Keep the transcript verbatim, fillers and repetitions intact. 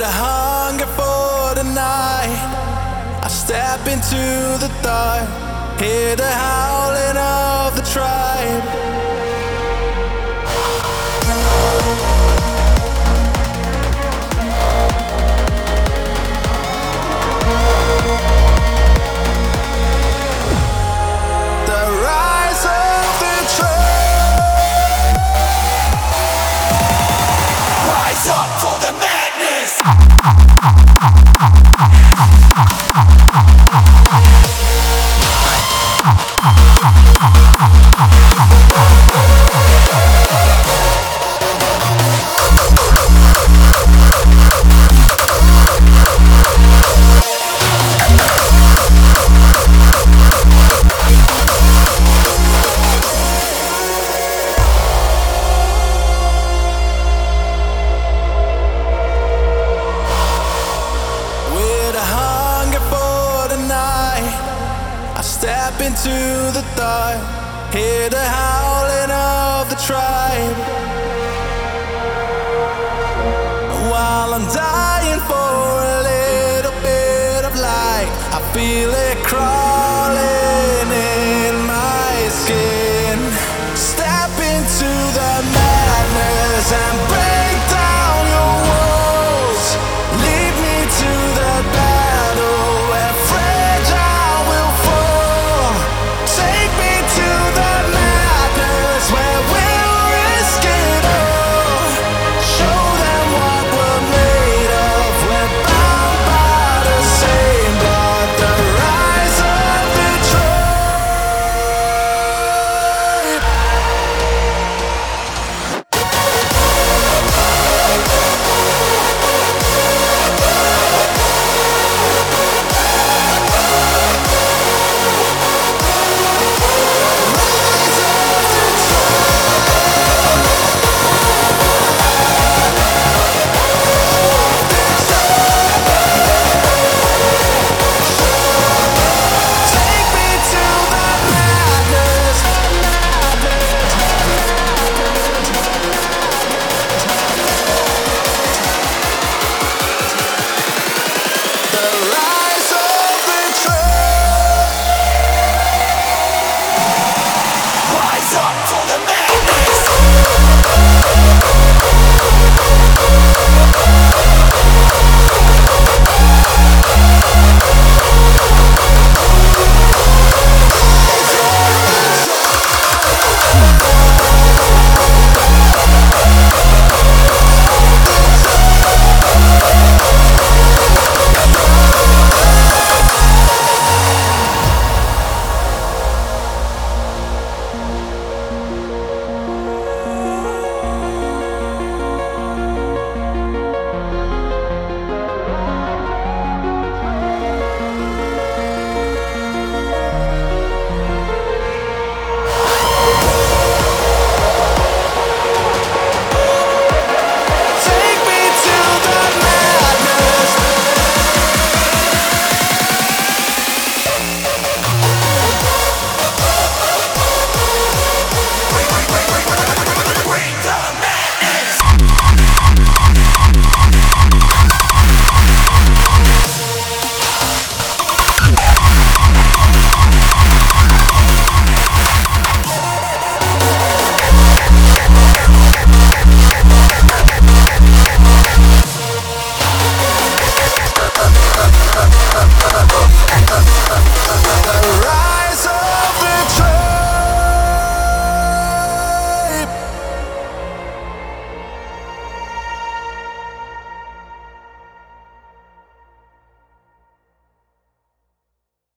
With a hunger for the night, I step into the dark, hear the howling of the tribe. The rise of the tribe. Rise up for the madness. Step into the dark, hear the howling of the tribe. While I'm dying for a little bit of light, I feel it crawling in my skin. Step into the madness and break